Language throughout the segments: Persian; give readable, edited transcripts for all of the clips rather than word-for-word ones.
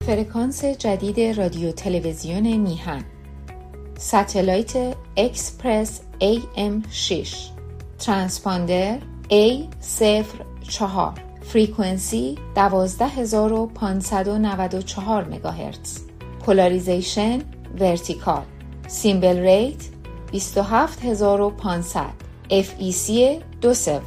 فرکانس جدید رادیو تلویزیون میهن، ساتلایت اکسپرس AM6، ترانسپاندر A04، فریکونسی 12594 مگاهرتز، پولاریزیشن ورتیکال، سیمبل ریت 27500، FEC 2/3.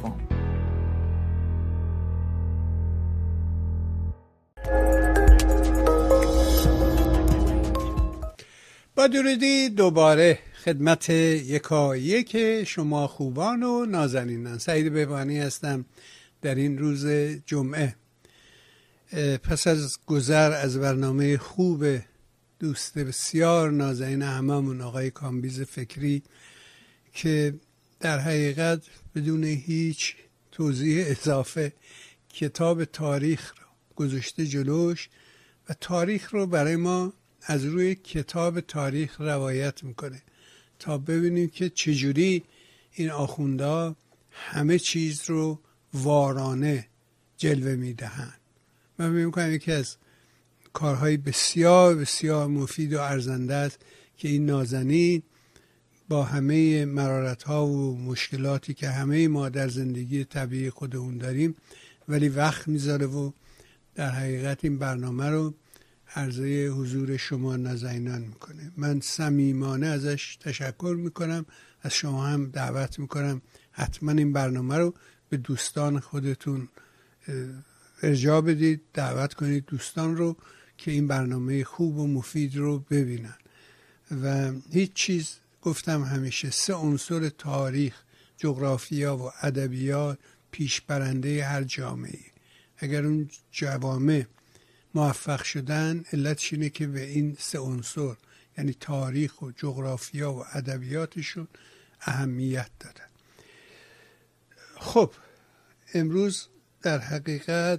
با درودی دوباره خدمت یکایک شما خوبان و نازنینان. سعید بهبانی هستم در این روز جمعه. پس از گذر از برنامه خوب دوست بسیار نازنین هممون آقای کامبیز فکری که در حقیقت بدون هیچ توضیح اضافه کتاب تاریخ رو گذاشته جلوش و تاریخ رو برای ما از روی کتاب تاریخ روایت میکنه تا ببینیم که چجوری این آخوندا همه چیز رو وارانه جلوه میدهند. من میگم یکی از کارهای بسیار بسیار مفید و ارزنده است که این نازنین با همه مرارت‌ها و مشکلاتی که همه ما در زندگی طبیعی خودمون داریم ولی وقت میذاره و در حقیقت این برنامه رو عرضه حضور شما نازنینان میکنه. من صمیمانه ازش تشکر میکنم، از شما هم دعوت میکنم حتما این برنامه رو به دوستان خودتون ارجاع بدید، دعوت کنید دوستان رو که این برنامه خوب و مفید رو ببینن. و هیچ چیز گفتم همیشه 3 عنصر تاریخ، جغرافیا و ادبیات پیش برنده هر جامعه. اگر اون جوامع موفق شدن علتش اینه که به این 3 عنصر یعنی تاریخ و جغرافیا و ادبیاتشون اهمیت دادن. خب امروز در حقیقت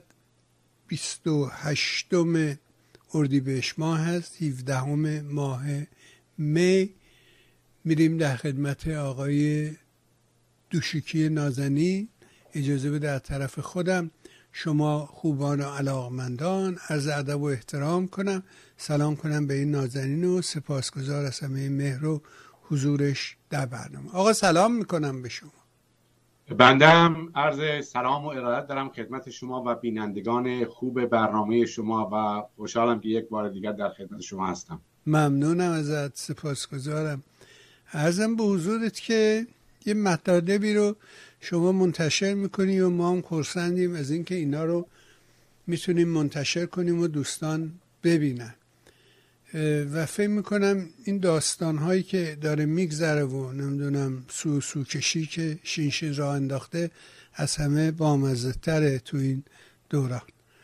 28 اردیبهشت ماه هست، 17 ماه می. میریم در خدمت آقای دوشیکی نازنین. اجازه بده از طرف خودم شما خوبان و علاقمندان عرض ادب و احترام کنم، سلام کنم به این نازنین و سپاسگزار از همه مهر و حضورش در برنامه. آقا سلام میکنم به شما. بنده هم عرض سلام و ارادت دارم خدمت شما و بینندگان خوب برنامه شما و خوشحالم که یک بار دیگر در خدمت شما هستم. ممنونم ازت، سپاسگزارم. عرضم به حضورت که یه مطالبی رو شما منتشر میکنی و ما هم خرسندیم از اینکه اینا رو میتونیم منتشر کنیم و دوستان ببینن و فکر میکنم این داستان هایی که داره میگذره و نمیدونم سو کشی که شینشین راه انداخته از همه بامزه تره تو این دوران.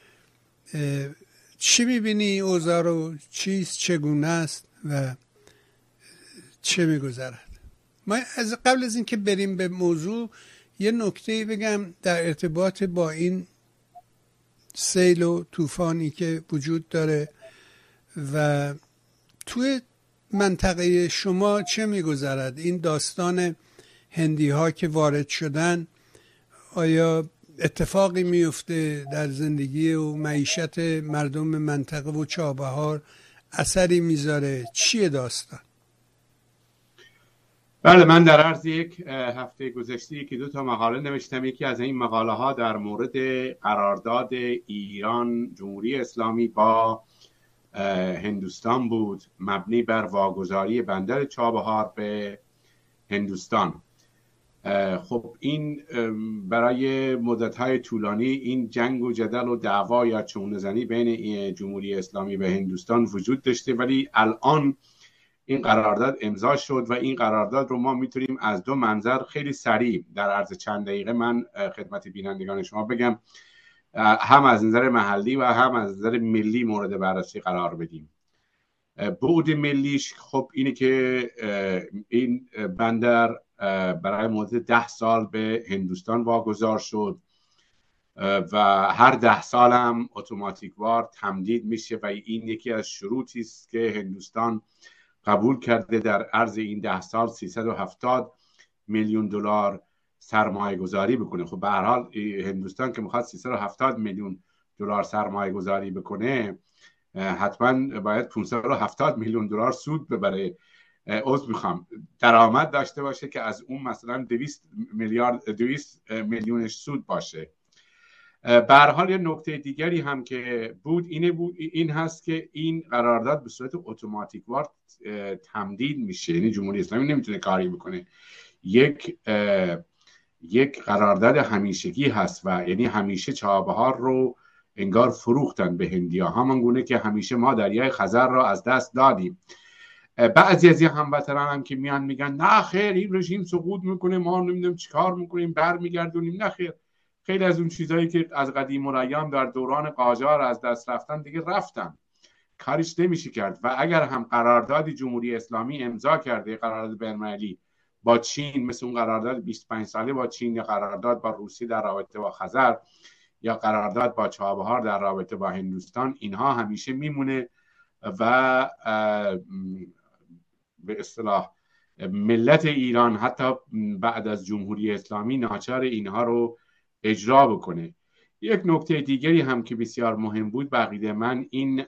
چی میبینی اوضاع رو؟ چگونه است و چه میگذرد؟ ما قبل از اینکه بریم به موضوع یه نکته بگم در ارتباط با این سیل و طوفانی که وجود داره و توی منطقه شما چه میگذرد؟ این داستان هندی ها که وارد شدن آیا اتفاقی میفته در زندگی و معیشت مردم منطقه و چابهار؟ اثری میذاره؟ چیه داستان؟ بله، من در عرض یک هفته گذشته 1-2 مقاله نوشتم. یکی از این مقاله ها در مورد قرارداد ایران جمهوری اسلامی با هندوستان بود، مبنی بر واگذاری بندر چابهار به هندوستان. خب این برای مدت‌های طولانی این جنگ و جدل و دعوا یا چونه‌زنی بین جمهوری اسلامی و هندوستان وجود داشته، ولی الان این قرارداد امضا شد و این قرارداد رو ما میتونیم از 2 منظر خیلی سریع در عرض چند دقیقه من خدمت بینندگان شما بگم، هم از نظر محلی و هم از نظر ملی مورد بررسی قرار بدیم. بعد ملیش خب اینه که این بندر برای مدت 10 سال به هندوستان واگذار شد و هر 10 سال هم اتوماتیکوار تمدید میشه و این یکی از شروطی است که هندوستان قبول کرده در عرض این 10 سال 370 میلیون دلار سرمایه گذاری بکنه. خب به هر حال هندوستان که میخواد 370 میلیون دلار سرمایه گذاری بکنه حتما باید 570 میلیون دلار سود ببره، درآمد داشته باشه که از اون مثلا 200 میلیونش سود باشه. به هر حال یه نکته دیگری هم که بود این هست که این قرارداد به صورت اتوماتیک وار تمدید میشه، یعنی جمهوری اسلامی نمیتونه کاری بکنه. یک قرارداد همیشگی هست و یعنی همیشه چابهار رو انگار فروختن به هندیا، همان گونه که همیشه ما دریای خزر را از دست دادیم. بعضی از هموطنان هم که میان میگن نه خیر این رژیم سقوط میکنه، ما نمیدونم چیکار میکنیم، برمیگردونیم. نه خیر، خیلی از اون چیزایی که از قدیم الایام در دوران قاجار از دست رفتن دیگه رفتن، کاریش نمیشه کرد. و اگر هم قرارداد جمهوری اسلامی امضا کرده، قرارداد بین‌المللی با چین، مثل اون قرارداد 25 ساله با چین، یا قرارداد با روسیه در رابطه با خزر، یا قرارداد با چابهار در رابطه با هندوستان، اینها همیشه میمونه و به اصطلاح ملت ایران حتی بعد از جمهوری اسلامی ناچار اینها رو اجرا بکنه. یک نکته دیگری هم که بسیار مهم بود به عقیده من، این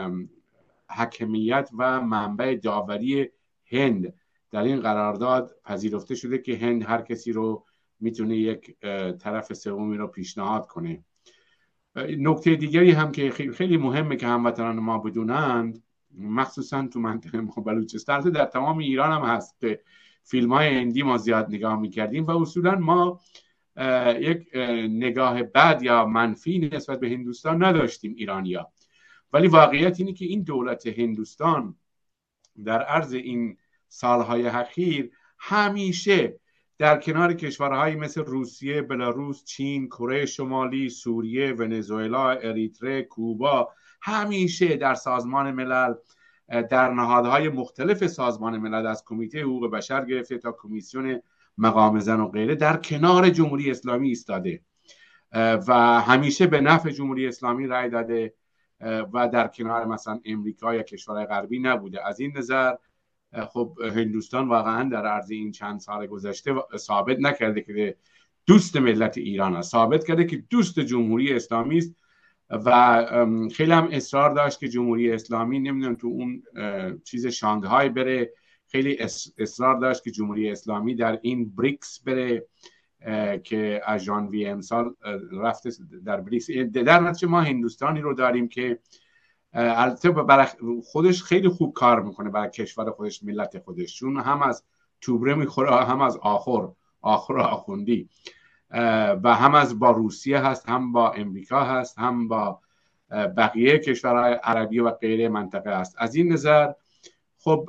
حاکمیت و منبع داوری هند در این قرارداد پذیرفته شده که هند هر کسی رو میتونه یک طرف سومی رو پیشنهاد کنه. نکته دیگری هم که خیلی مهمه که هموطنان ما بدونند، مخصوصا تو منطقه ما بلوچستان، در تمام ایران هم هست که فیلم های هندی ما زیاد نگاه میکردیم و اصولا ما یک نگاه بد یا منفی نسبت به هندوستان نداشتیم ایرانیا، ولی واقعیت اینه که این دولت هندوستان در عرض این سالهای اخیر همیشه در کنار کشورهایی مثل روسیه، بلاروس، چین، کره شمالی، سوریه، ونزوئلا، اریتره، کوبا، همیشه در سازمان ملل، در نهادهای مختلف سازمان ملل، از کمیته حقوق بشر گرفته تا کمیسیون مقام زن و غیره، در کنار جمهوری اسلامی ایستاده و همیشه به نفع جمهوری اسلامی رای داده و در کنار مثلا امریکا یا کشورهای غربی نبوده. از این نظر خب هندوستان واقعا در عرض این چند سال گذشته ثابت نکرده که دوست ملت ایران است، ثابت کرده که دوست جمهوری اسلامی است و خیلی هم اصرار داشت که جمهوری اسلامی نمیدونم تو اون چیز شانگهای بره، خیلی اصرار داشت که جمهوری اسلامی در این بریکس بره که از ژانویه امسال رفته در بریکس. در نتیجه ما هندوستانی رو داریم که البته برای خودش خیلی خوب کار میکنه، برای کشور خودش، ملت خودش، چون هم از توبره میخوره، هم از آخر آخوندی و هم از با روسیه هست، هم با امریکا هست، هم با بقیه کشورهای عربی و غیره منطقه هست. از این نظر خب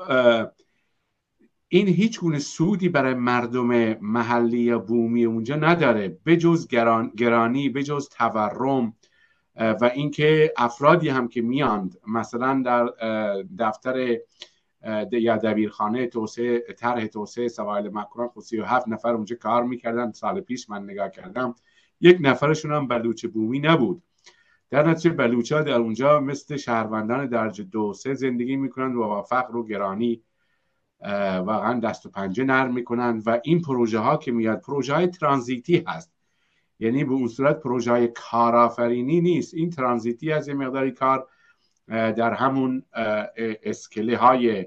این هیچ گونه سودی برای مردم محلی یا بومی اونجا نداره بجز گرانی، بجز تورم و اینکه افرادی هم که میاند مثلا در دفتر یا دبیرخانه طرح توسعه سواحل مکران 37 نفر اونجا کار میکردن. سال پیش من نگاه کردم یک نفرشون هم بلوچ بومی نبود. در نتیجه بلوچا در اونجا مثل شهروندان درجه 2-3 زندگی میکنند و با فقر و گرانی واقعا دست و پنجه نرم میکنند و این پروژه ها که میاد پروژه های ترانزیتی هست، یعنی به اون صورت پروژه های کارآفرینی نیست. این ترانزیتی از یه مقداری کار در همون اسکله های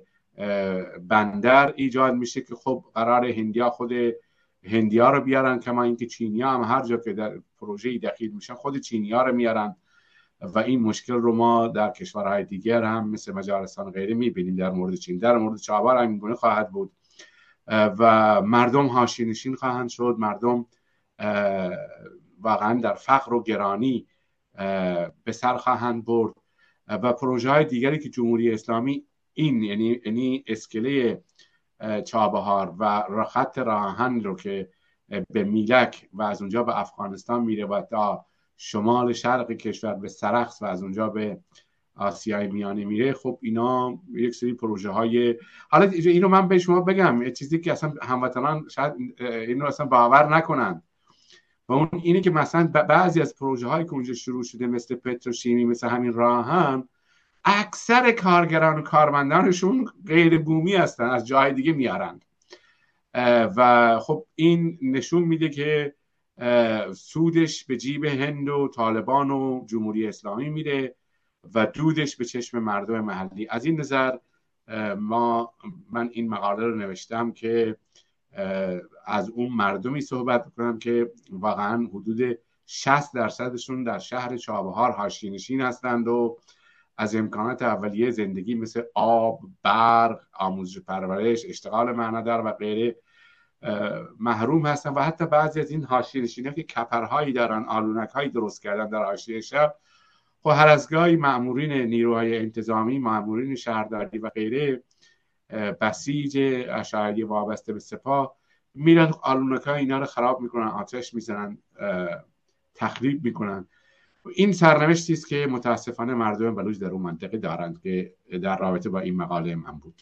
بندر ایجاد میشه که خب قرار هندیا رو بیارن، کما اینکه چینیا هم هر جا که در پروژه‌ای دخیل میشن خود چینیا رو میارن و این مشکل رو ما در کشورهای دیگر هم مثل مجارستان غیره میبینیم. در مورد چین، در مورد چابهار همین گونه خواهد بود و مردم حاشیه‌نشین خواهند شد، مردم واقعا در فقر و گرانی به سر خواهند برد و پروژه های دیگری که جمهوری اسلامی این یعنی اسکله چابهار و خط راه آهن رو که به میلک و از اونجا به افغانستان میره و تا شمال شرق کشور به سرخس و از اونجا به آسیای میانه میره، خب اینا یک سری پروژه های، حالا اینو من به شما بگم چیزی که اصلا هموطنان شاید اینو اصلا باور نکنن و اون اینه که مثلا بعضی از پروژه هایی که اونجا شروع شده مثل پتروشیمی، مثل همین راه آهن، اکثر کارگران و کارمندانشون غیر بومی هستن، از جای دیگه میارند و خب این نشون میده که سودش به جیب هند و طالبان و جمهوری اسلامی میره و دودش به چشم مردم محلی. از این نظر من این مقاله رو نوشتم که از اون مردمی صحبت کنم که واقعا حدود 60% در شهر چابهار حاشیه‌نشین هستند و از امکانات اولیه زندگی مثل آب، برق، آموزش پرورش، اشتغال معنادار و غیره محروم هستن و حتی بعضی از این حاشیه‌نشین‌ها که کپرهایی دارن، آلونک‌هایی درست کردن در حاشیه شهر، خب هر از گاهی مأمورین نیروهای انتظامی، مأمورین شهرداری و غیره بسیج اشاعری وابسته به سپاه میرن آلونک‌های اینا رو خراب میکنن، آتش میزنن، تخریب میکنن. این سرنوشتی است که متاسفانه مردم بلوچ در اون منطقه دارند که در رابطه با این مقاله من بود.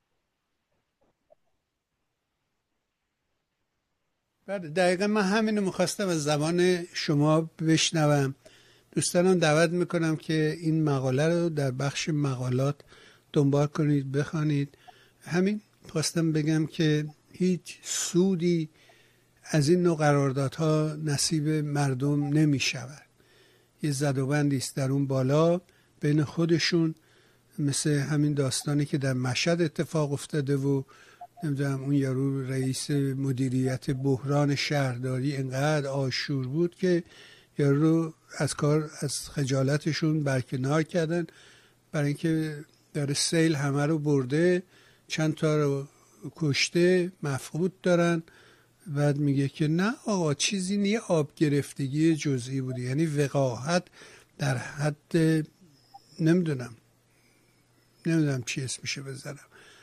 بله دقیقا من همینو میخواستم از زبان شما بشنوم. دوستانم دعوت میکنم که این مقاله رو در بخش مقالات دنبال کنید، بخوانید. همین خواستم بگم که هیچ سودی از این نوع قراردادها نصیب مردم نمیشود. یه زدوبندی است در اون بالا بین خودشون، مثل همین داستانی که در مشهد اتفاق افتاده و نمیدونم اون یارو رئیس مدیریت بحران شهرداری انقدر آشور بود که یارو از کار از خجالتشون برکنار کردن، برای اینکه در سیل همه رو برده، چند تا رو کشته، مفقود دارن. بعد میگه که نه آقا چیزی نیه، آب گرفتگی جزئی بوده. یعنی وقاحت در حد نمیدونم چی اسمشه بذارم.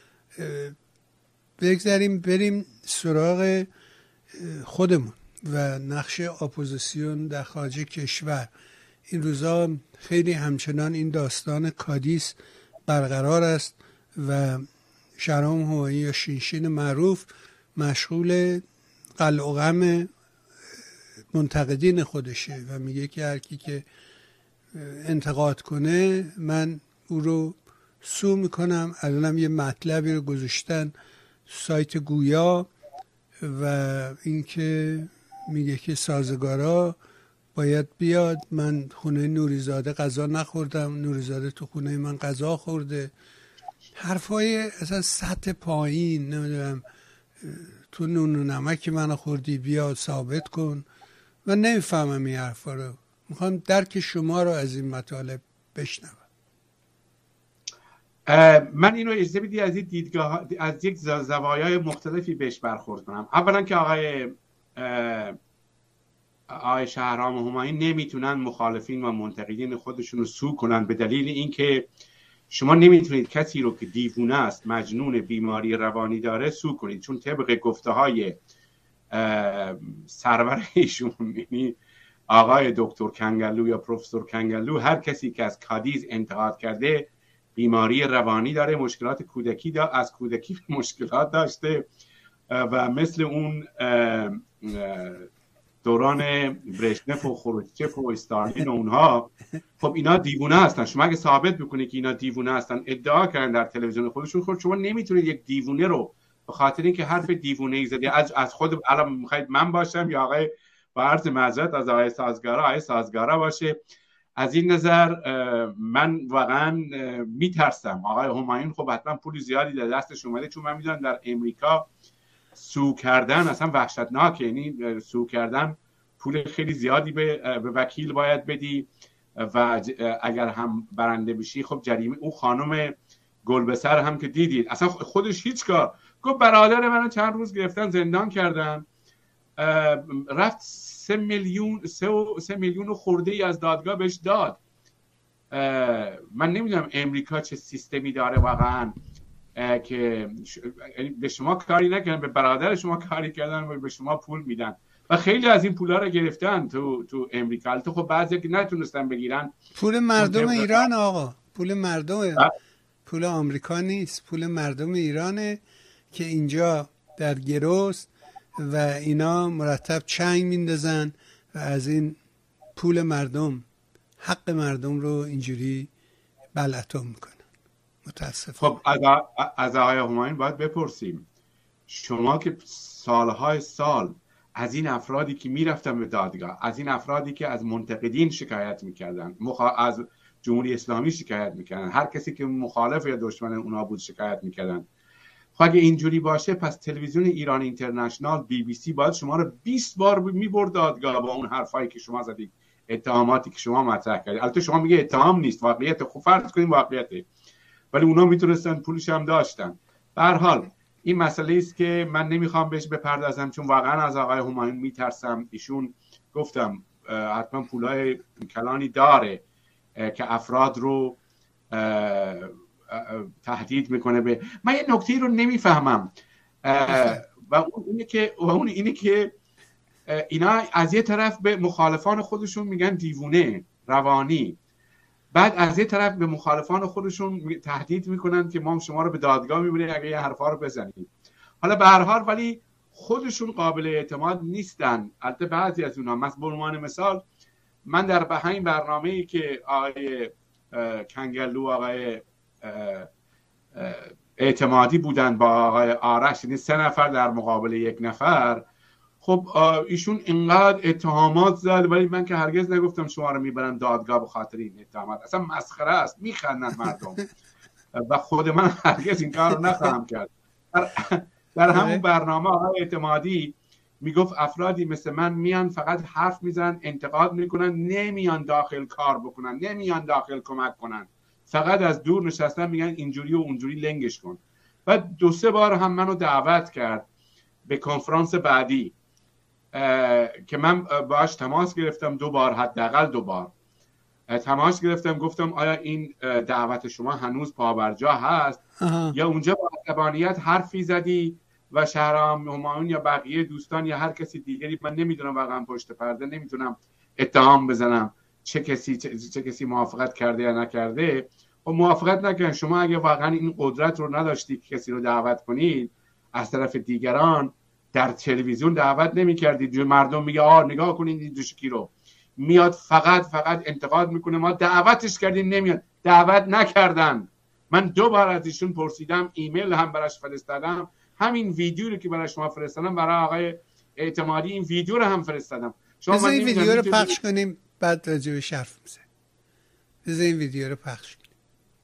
بگذاریم بریم سراغ خودمون و نقش اپوزیسیون در خارج کشور. این روزا خیلی همچنان این داستان کادیس برقرار است و شهرام همایی یا شینشین معروف مشغول قلع و غم منتقدین خودشه و میگه که هر کی که انتقاد کنه من او رو سو میکنم. الانم یه مطلبی رو گذاشتن سایت گویا و اینکه میگه که سازگارا باید بیاد. من خونه نوریزاده غذا نخوردم، نوریزاده تو خونه من غذا خورده. حرفای اصلا سطح پایین، نمیدونم تو نون و نمک منو خوردی بیا ثابت کن. من نمیفهمم این حرفا رو. میخوام درک شما رو از این مطالب بشنوم. من اینو اجازه بدی از این دیدگاه، از یک زوایای مختلفی بهش برخورد کنم. اولا که آقای شهرام همایی نمیتونن مخالفین و منتقدین خودشون رو سو کنن به دلیل اینکه شما نمیتونید کسی رو که دیوونه است، مجنون، بیماری روانی داره سو کنید، چون طبق گفته های سرور ایشون، یعنی آقای دکتر کنگلو یا پروفسور کنگلو، هر کسی که از کادیس انتقاد کرده بیماری روانی داره، مشکلات کودکی از کودکی مشکلات داشته و مثل اون دوران برژنف و خروشچف و استالین و اونها، خب اینا دیوونه هستن. شما اگه ثابت بکنید که اینا دیوونه هستن، ادعا کردن در تلویزیون خودشون، خب شما نمیتونید یک دیوونه رو به خاطر اینکه حرف دیوونه ای زدی از خود الان میخواید من باشم یا آقای با عرض معذرت از آقای سازگارا باشه. از این نظر من واقعا میترسم. آقای همایون خب حتما پول زیادی در دستش اومده، چون من میدونم در امریکا سو کردن اصلا وحشتناکه. یعنی سو کردن پول خیلی زیادی به وکیل باید بدی و اگر هم برنده بشی خب جریمه. اون خانم گلبسر هم که دیدید اصلا خودش هیچ کار گفت برادر منو چند روز گرفتن زندان کردن، رفت 3 میلیون خورده ای از دادگاه بهش داد. من نمیدونم امریکا چه سیستمی داره واقعا که به شما کاری نکردن، به برادر شما کاری کردن و به شما پول میدن و خیلی از این پولا رو گرفتن تو امریکا. تو خب بعضی که نتونستن بگیرن. پول مردم ایران آقا، پول مردم، پول آمریکا نیست، پول مردم ایرانه که اینجا در گروست و اینا مرتب چنگ میندازن و از این پول مردم حق مردم رو اینجوری بلعتم میکنن. متاسفم. خب از آقای همایون باید بپرسیم، شما که سالهای سال از این افرادی که میرفتن به دادگاه، از این افرادی که از منتقدین شکایت میکردن، از جمهوری اسلامی شکایت میکردن، هر کسی که مخالف یا دشمن اونا بود شکایت میکردن. خب اگه اینجوری باشه پس تلویزیون ایران اینترنشنال BBC باید شما رو 20 بار میبرد دادگاه با اون حرفایی که شما زدید، اتهاماتی که شما مطرح کردید. البته شما میگه اتهام نیست، واقعیت. خب فرض کنیم واقعیته، ولی اونا میتونستن، پولش هم داشتن. به هر حال این مسئله است که من نمیخوام بهش بپردازم، چون واقعا از آقای همایون میترسم. ایشون گفتم حتما پولای کلانی داره که افراد رو تهدید میکنه به. من یه نکته رو نمیفهمم و اون اینه که اینا از یه طرف به مخالفان خودشون میگن دیوونه روانی، بعد از یه طرف به مخالفان خودشون تهدید میکنن که ما شما رو به دادگاه میبریم اگه یه حرفا رو بزنید. حالا به هر حال ولی خودشون قابل اعتماد نیستن. البته بعضی از اونها، مثال من در همین برنامه‌ای که آقای کنگلو، آقای اعتمادی بودن با آقای آرش، یعنی 3 نفر در مقابل 1 نفر، خب ایشون اینقدر اتهامات زد، ولی من که هرگز نگفتم شما رو میبرم دادگاه به خاطر این اتهامات. اصلا مسخره است، میخندن مردم و خود من هرگز این کار رو نخواهم کرد. در همون برنامه آقای اعتمادی میگفت افرادی مثل من میان فقط حرف میزنن، انتقاد میکنن، نمیان داخل کار بکنن، نمیان داخل کمک کنن، فقط از دور نشستن میگن اینجوری و اونجوری لنگش کن. و 2-3 بار هم منو دعوت کرد به کنفرانس بعدی که من باهاش تماس گرفتم 2 بار، حداقل 2 بار تماس گرفتم، گفتم آیا این دعوت شما هنوز پابرجا هست یا اونجا با عصبانیت حرفی زدی و شهرام همایون یا بقیه دوستان یا هر کسی دیگری، من نمیدونم واقعا پشت پرده نمیتونم اتهام بزنم چه کسی موافقت کرده یا نکرده. و موافقت نکردن. شما اگه واقعا این قدرت رو نداشتی که کسی رو دعوت کنید، از طرف دیگران در تلویزیون دعوت نمی‌کردید. مردم میگه نگاه کنید این دوشکی رو میاد فقط انتقاد میکنه، ما دعوتش کردیم نمیاد. دعوت نکردن. من 2 بار از ایشون پرسیدم، ایمیل هم براش فرستادم، همین ویدیو رو که برای شما فرستادم برای آقای اعتمادی این ویدیو رو هم فرستادم. شما این ویدیو رو پخش کنیم بعد راجع بهش حرف میزنیم. این ویدیو رو پخش کنیم.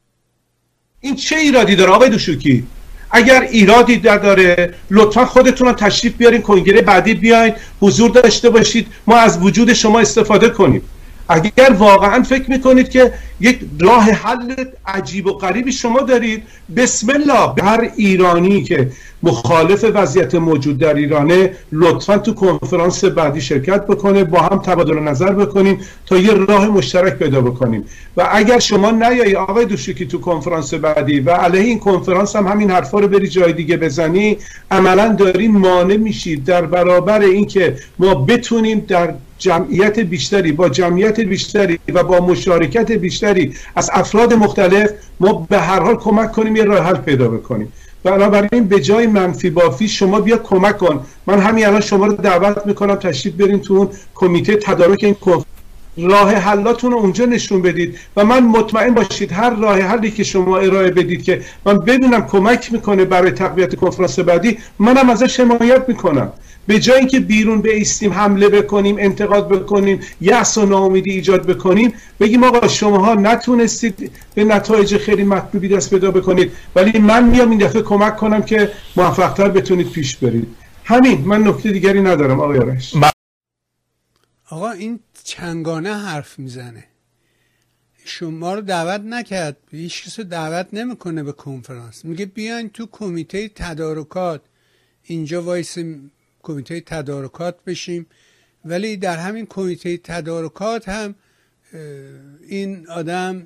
این چه ایرادی داره آقای دوشکی؟ اگر ایرادی داره لطفا خودتون رو تشریف بیارین کنگره بعدی، بیاین حضور داشته باشید، ما از وجود شما استفاده کنیم. اگر واقعا فکر میکنید که یک راه حل عجیب و غریبی شما دارید، بسم الله. هر ایرانی که مخالف وضعیت موجود در ایرانه لطفا تو کنفرانس بعدی شرکت بکنه، با هم تبادل نظر بکنیم تا یه راه مشترک پیدا بکنیم. و اگر شما نیایی آقای دوشکی تو کنفرانس بعدی و علیه این کنفرانس هم همین حرفا رو بری جای دیگه بزنی، عملا داری مانع میشید در برابر اینکه ما بتونیم در جمعیت بیشتری، با جمعیت بیشتری و با مشارکت بیشتری از افراد مختلف ما به هر حال کمک کنیم یه راه حل پیدا بکنیم. بنابراین به جای منفی بافی شما بیا کمک کن. من همین الان شما رو دعوت میکنم تشریف برین تو اون کمیته تدارک این راه حلاتون رو اونجا نشون بدید و من مطمئن باشید هر راه حلی که شما ارائه بدید که من ببینم کمک میکنه برای تقویت کنفرانس بعدی، منم ازش حمایت میکنم. به جای اینکه بیرون بایستیم حمله بکنیم، انتقاد بکنیم، یأس و ناامیدی ایجاد بکنیم، بگیم آقا شماها نتونستید به نتایج خیلی مطلوبی دست پیدا بکنید ولی من میام این دفعه کمک کنم که موفق‌تر بتونید پیش برید. همین، من نکته دیگری ندارم آقای آرش. آقا این چنگانه حرف میزنه، شما رو دعوت نکرد، هیچ کس رو دعوت نمیکنه به کنفرانس، میگه بیاین تو کمیته تدارکات، اینجا وایسیم کمیته تدارکات بشیم. ولی در همین کمیته تدارکات هم این آدم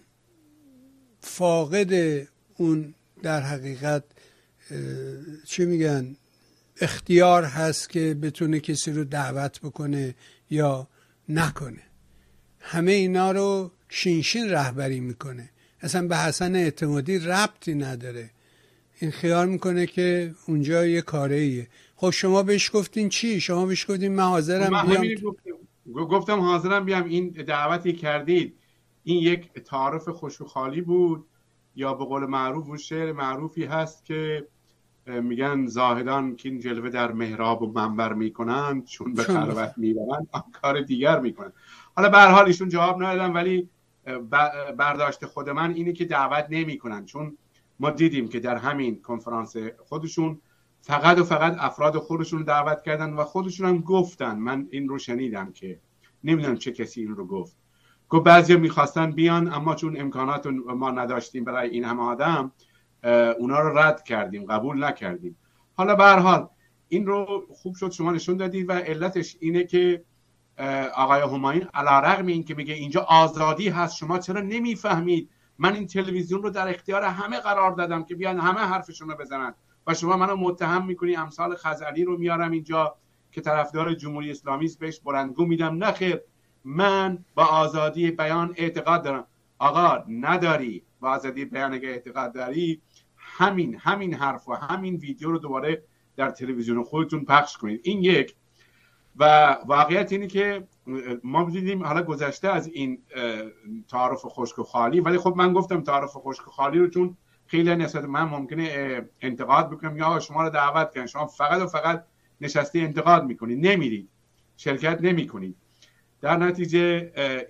فاقد اون در حقیقت چی میگن اختیار هست که بتونه کسی رو دعوت بکنه یا نکنه. همه اینا رو شینشین رهبری میکنه، اصلا به حسن اعتمادی ربطی نداره. این خیال میکنه که اونجا یه کاریه. خب شما بهش گفتین چی؟ شما بهش گفتین من حاضرم بیام. گفتم حاضرم بیام. این دعوتی کردید این یک تعارف خوش و خالی بود یا به قول معروف و شعر معروفی هست که میگن زاهدان که این جلوه در محراب و منبر میکنن چون به خلوت میبرن کار دیگر میکنن. حالا به هر حال ایشون جواب ندادن، ولی برداشت خود من اینه که دعوت نمیکنن، چون ما دیدیم که در همین کنفرانس خودشون فقط و فقط افراد خودشون رو دعوت کردن و خودشون هم گفتن، من این رو شنیدم که نمیدونم چه کسی این رو گفت بعضی میخواستن بیان اما چون امکانات ما نداشتیم برای این همه آدم اونا رو رد کردیم، قبول نکردیم. حالا به هر حال این رو خوب شد شما نشون دادید و علتش اینه که آقای همایون علیرغم این که میگه اینجا آزادی هست شما چرا نمیفهمید من این تلویزیون رو در اختیار همه قرار دادم که بیان همه حرفشون رو بزنن و شما منو متهم میکنی امثال خزعلی رو میارم اینجا که طرفدار جمهوری اسلامی است بهش بلندگو میدم. نخیر، من با آزادی بیان اعتقاد دارم. آقا نداری با آزادی بیان اگه اعتقاد داری همین حرف و همین ویدیو رو دوباره در تلویزیون خودتون پخش کنید. این یک. و واقعیت اینه که ما دیدیم حالا گذشته از این تعارف خشک و خالی، ولی خب من گفتم تعارف خشک و خالی رو چون خیلی نسبت من ممکنه انتقاد بکنم یا شما رو دعوت کردن شما فقط و فقط نشستی انتقاد میکنید، نمیرید شرکت نمیکنید، در نتیجه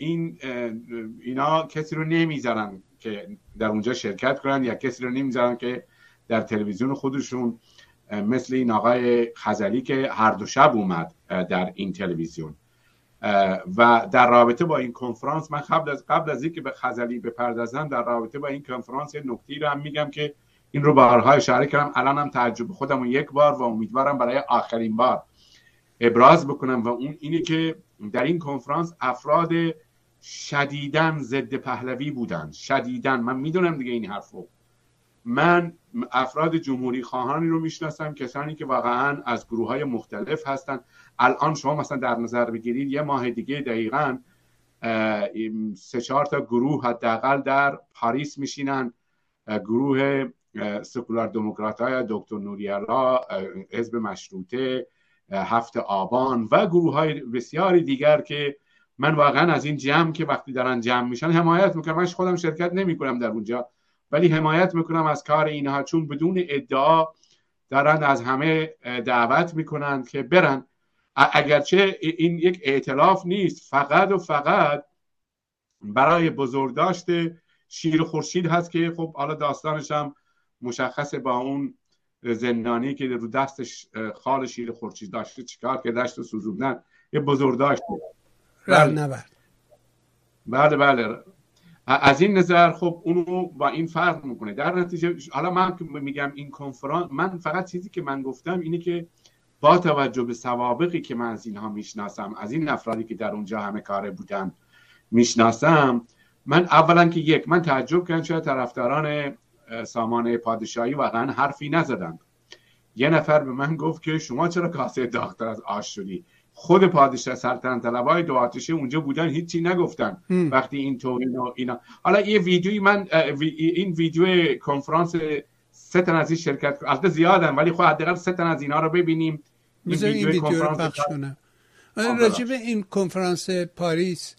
اینا کسی رو نمیذارن که در اونجا شرکت کنن یا کسی رو نمیذارن که در تلویزیون خودشون مثل این آقای خزعلی که هر دو شب اومد در این تلویزیون. و در رابطه با این کنفرانس من قبل از اینکه به خزعلی بپردازم در رابطه با این کنفرانس نکته‌ای رو هم میگم که این رو بارها اشاره کردم، الانم تعجب خودم رو یک بار و امیدوارم برای آخرین بار ابراز بکنم و اون اینه که در این کنفرانس افراد شدیداً ضد پهلوی بودن. شدیداً من میدونم دیگه این حرفو، من افراد جمهوری خواهانی رو میشناسم، کسانی که واقعا از گروه‌های مختلف هستن. الان شما مثلا در نظر بگیرید یه ماه دیگه دقیقاً 3-4 تا گروه حداقل در پاریس میشینن، گروه سکولار دموکرات‌های دکتر نوری‌الله، حزب مشروطه، 7 آبان و گروه‌های بسیاری دیگر که من واقعا از این جمع که وقتی دارن جمع میشن حمایت میکنم. من خودم شرکت نمیکنم در اونجا ولی حمایت میکنم از کار اینها، چون بدون ادعا دارن از همه دعوت میکنن که برن، اگرچه این یک ائتلاف نیست، فقط و فقط برای بزرگداشت شیر خورشید هست که خب حالا داستانش هم مشخصه با اون زندانی که رو دستش خال شیر خورشید داشته چیکار که داشت و سوزوندن یه بزرگداشت بله از این نظر خب اونو با این فرق میکنه. در نتیجه حالا من میگم این کنفرانس، من فقط چیزی که من گفتم اینه که با توجه به سوابقی که من از اینها میشناسم، از این افرادی که در اونجا همه کاره بودن میشناسم، من اولا که من تعجب کردم چرا طرفداران سامانه پادشاهی واقعا حرفی نزدن. یه نفر به من گفت که شما چرا کاسه داغ‌تر از آش شدی؟ خود پادشاه سلطنت طلبای دو آتشه اونجا بودن هیچی نگفتن وقتی این توهین و اینا. حالا یه ویدیویی من این ویدیو کنفرانس 3 تن از این شرکت البته زیادن ولی خب حداقل 3 تن از اینا رو ببینیم. این ویدیو رو پخش کنم. راجع به این کنفرانس پاریس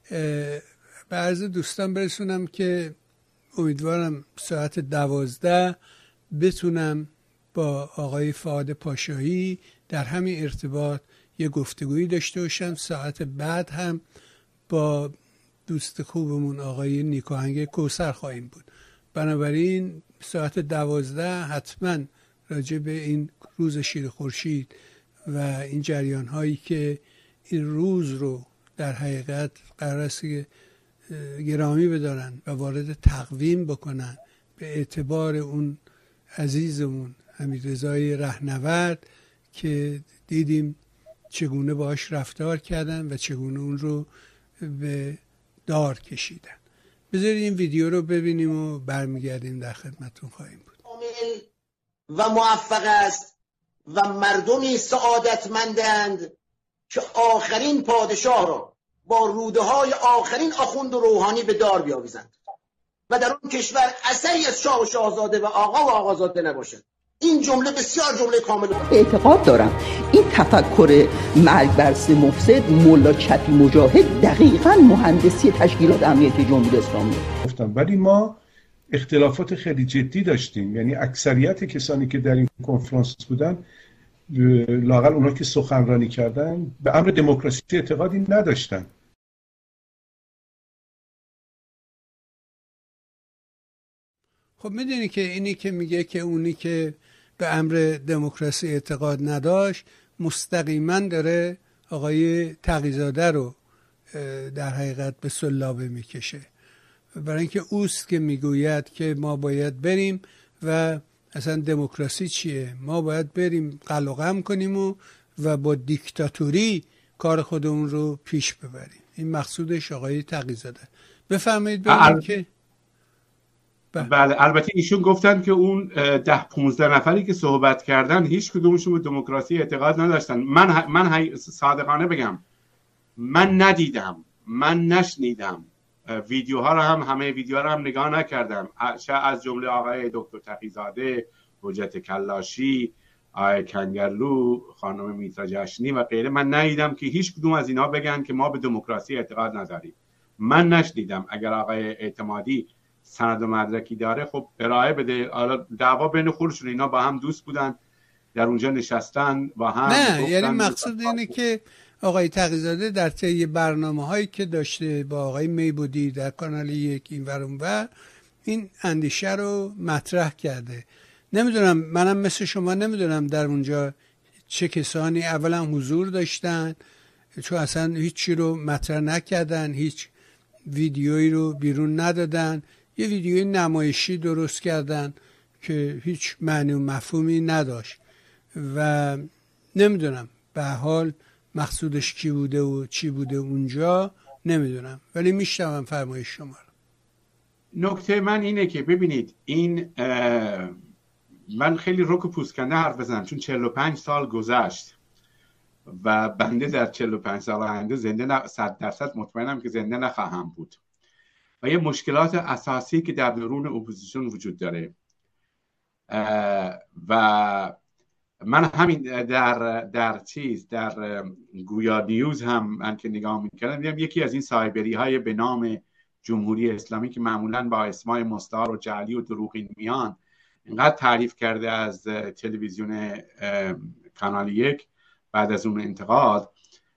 به عرض دوستان برسونم که امیدوارم ساعت 12 بتونم با آقای فؤاد پاشایی در همین ارتباط یه گفتگویی داشته باشم. ساعت بعد هم با دوست خوبمون آقای نیکاهنگ کوثر خواهیم بود. بنابراین ساعت 12 حتما راجع به این روز شیر خورشید و این جریان هایی که این روز رو در حقیقت قرار است که گرامی بدارن و وارد تقویم بکنن به اعتبار اون عزیزمون حمیدرضای رهنورد که دیدیم چگونه باهاش رفتار کردن و چگونه اون رو به دار کشیدن. بذارید این ویدیو رو ببینیم و برمیگردیم در خدمتتون خواهیم بود. کامل و موفق است و مردمی سعادتمندند که آخرین پادشاه را با روده های آخرین آخوند و روحانی به دار بیاویزند و در اون کشور اثری از شاه و شاهزاده و آقا و آقازاده نباشد. این جمله بسیار جمله کامل. اعتقاد دارم این تفکر مرگ بر سه مفسد ملا چپی مجاهد دقیقاً مهندسی تشکیلات امنیتی جمهوری اسلامی گفتم، ولی ما اختلافات خیلی جدی داشتیم. یعنی اکثریت کسانی که در این کنفرانس بودن، لااقل اونا که سخنرانی کردن، به امر دموکراسی اعتقادی نداشتن. خب میدونی که اینی که میگه که اونی که به امر دموکراسی اعتقاد نداشت مستقیما داره آقای تقی‌زاده رو در حقیقت به سلابه میکشه، برای اینکه اوست که میگوید که ما باید بریم و اصلا دموکراسی چیه، ما باید بریم قلقم کنیم و با دیکتاتوری کار خودمون رو پیش ببریم. این مقصودش آقای تقی‌زاده. بفرمایید. ببینید که بله، البته ایشون گفتن که اون 10-15 نفری که صحبت کردن هیچ کدومشون به دموکراسی اعتقاد نداشتن. من صادقانه بگم من ندیدم، من نشنیدم، ویدیوها رو هم همه ویدیوها رو هم نگاه نکردم، از جمله آقای دکتر تقی‌زاده، حجت کلاشی، آقای کنگرلو، خانم میترا جشنی و غیره. من ندیدم که هیچ کدوم از اینا بگن که ما به دموکراسی اعتقاد نداریم. من نشنیدم. اگر آقای اعتمادی سند و مدرکی داره خب ارائه بده. حالا دعوا بین خودشون، اینا با هم دوست بودن، در اونجا نشستن با هم. نه یعنی مقصود اینه که آقای تقی‌زاده در طی برنامه‌هایی که داشته با آقای میبودی در کانال 1 اینور اونور این اندیشه رو مطرح کرده. نمیدونم، منم مثل شما نمیدونم در اونجا چه کسانی اولا حضور داشتن، چون اصلا هیچی رو مطرح نکردن، هیچ ویدیویی رو بیرون ندادن، یه ویدیوی نمایشی درست کردن که هیچ معنی و مفهومی نداشت و نمیدونم به حال مقصودش کی بوده و چی بوده اونجا نمیدونم، ولی میشنوم فرمایش شما رو. نکته من اینه که ببینید این من خیلی رک و پوسکنده حرف بزنم، چون 45 سال گذشت و بنده در 45 سال آینده زنده 100% مطمئنم که زنده نخواهم بود و یه مشکلات اساسی که در درون اپوزیسیون وجود داره و من همین در گویا نیوز هم من که نگاه میکردم دیدم یکی از این سایبری های به نام جمهوری اسلامی که معمولاً با اسمای مستعار و جعلی و دروغین میان اینقدر تعریف کرده از تلویزیون کانال 1 بعد از اون انتقاد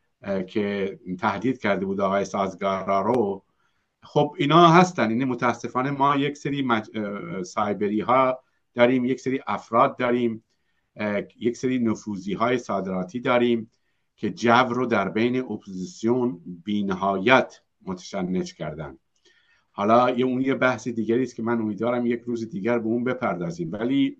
که تهدید کرده بود آقای سازگارا رو. خب اینا هستن. این متاسفانه ما یک سری سایبری ها داریم، یک سری افراد داریم، یک سری نفوذی های صادراتی داریم که جو رو در بین اپوزیسیون بی‌نهایت متشنج کردن. حالا یه بحث دیگری است که من امیدوارم یک روز دیگر به اون بپردازیم، ولی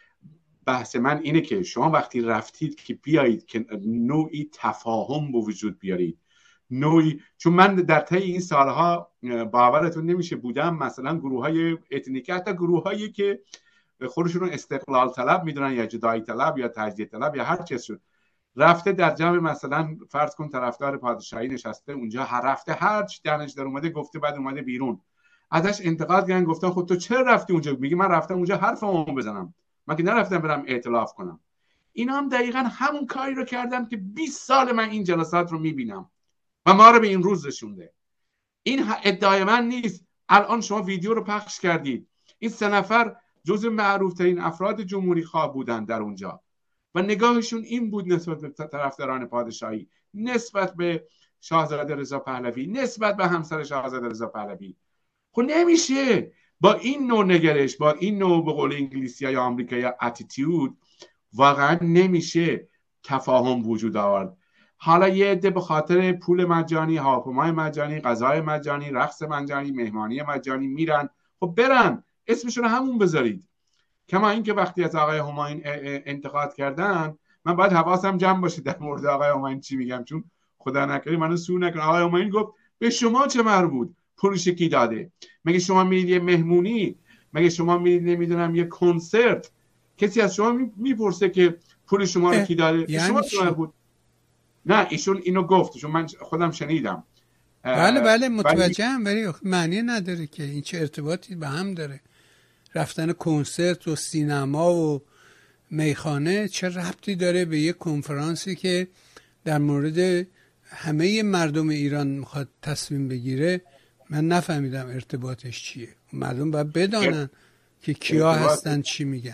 بحث من اینه که شما وقتی رفتید که بیایید که نوعی تفاهم به وجود بیارید، نوعی، چون من در طی این سالها باورتون نمیشه بودم مثلا گروه های اتنیکی، حتی گروه هایی که خودشون استقلال طلب میدونن یا جدایی طلب یا تجزیه طلب یا هر چیزشون، رفته در جمع مثلا فرض کن طرفدار پادشاهی نشسته اونجا، هر رفته هر چی درنش در اومده گفته، بعد اومده بیرون ازش انتقاد کردن، گفتن خب تو چرا رفتی اونجا؟ میگه من رفتم اونجا حرفمو بزنم، من که نرفتم برم ائتلاف کنم. اینا هم دقیقاً همون کاری رو کردن که 20 سال من این جلسات رو میبینم و ما رو به این روز رسونده. این ادعای من نیست. الان شما ویدیو رو پخش کردید، این 3 نفر جزو معروف ترین افراد جمهوری خواه بودن در اونجا و نگاهشون این بود نسبت به طرفداران پادشاهی، نسبت به شاهزاده رضا پهلوی، نسبت به همسر شاهزاده رضا پهلوی. خب نمیشه با این نوع نگرش، با این نوع به قول انگلیسی یا آمریکایی اتیتیود واقعا نمیشه تفاهم وجود آورد. حالا یه عده به خاطر پول مجانی، هواپیمای مجانی، غذای مجانی، رقص مجانی، مهمانی مجانی میرن. خب برن، اسمشون همون بذارید. کما اینکه وقتی از آقای همایون انتقاد کردن، من باید حواسم جمع باشه در مورد آقای همایون چی میگم، چون خدا نکنه منو سو نکنه. آقای همایون گفت به شما چه مربوط؟ پولش کی داده؟ مگه شما میرید یه مهمونی؟ مگه شما میرید نمیدونم یه کنسرت؟ کسی از شما میپرسه که پول شما رو کی داده؟ یعنی شما چه مربوط؟ نه ایشون اینو گفت، چون من خودم شنیدم. بله متوجهم، ولی معنی نداره که این چه ارتباطی به هم داره. رفتن کنسرت و سینما و میخانه چه ربطی داره به یک کنفرانسی که در مورد همه مردم ایران میخواد تصمیم بگیره؟ من نفهمیدم ارتباطش چیه. مردم باید بدانن که کیا هستن چی میگن.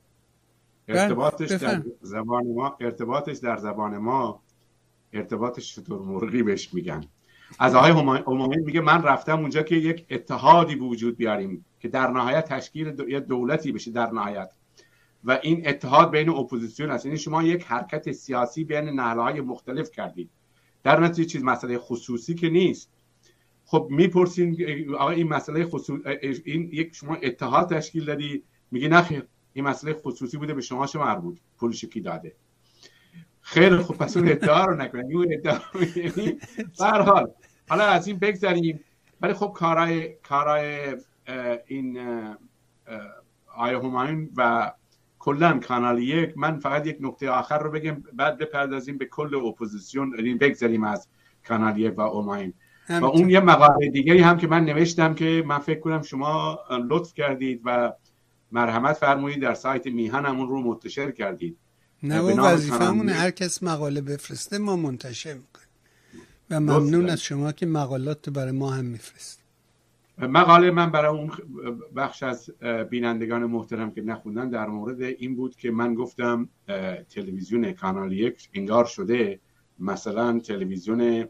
ارتباطش در زبان ما ارتباط شتر مرغی بهش میگن. از آقای همایون میگه من رفتم اونجا که یک اتحادی وجود بیاریم که در نهایت تشکیل دولتی بشه در نهایت، و این اتحاد بین اپوزیسیون است. یعنی شما یک حرکت سیاسی بین نهل‌های مختلف کردید، در نتیجه چیز مسئله خصوصی که نیست. خب میپرسین آقا این مسئله این یک شما اتحاد تشکیل دادی، میگه نه خیر این مسئله خصوصی بوده، به شما چه مربوط، پولش کی داده؟ خیر خب پس اون ادعا رو نکنید. اون ادعا یعنی به هر حال حالا از این بگذریم. ولی خب کارای این آیه همایون و کلا کانال یک، من فقط یک نکته آخر رو بگم بعد بپردازیم به کل اپوزیسیون، یعنی بگذریم از کانال یک و همایون. و اون یه مقاله دیگری هم که من نوشتم که من فکر کنم شما لطف کردید و مرحمت فرمودید در سایت میهن همون رو منتشر کردید. نه و وظیفه‌مون هر کس مقاله بفرسته ما منتشر میکنیم و ممنون از شما که مقالات برای ما هم میفرستید. مقاله من برای اون بخش از بینندگان محترم که نخوندن در مورد این بود که من گفتم تلویزیون کانال یک انگار شده مثلا تلویزیون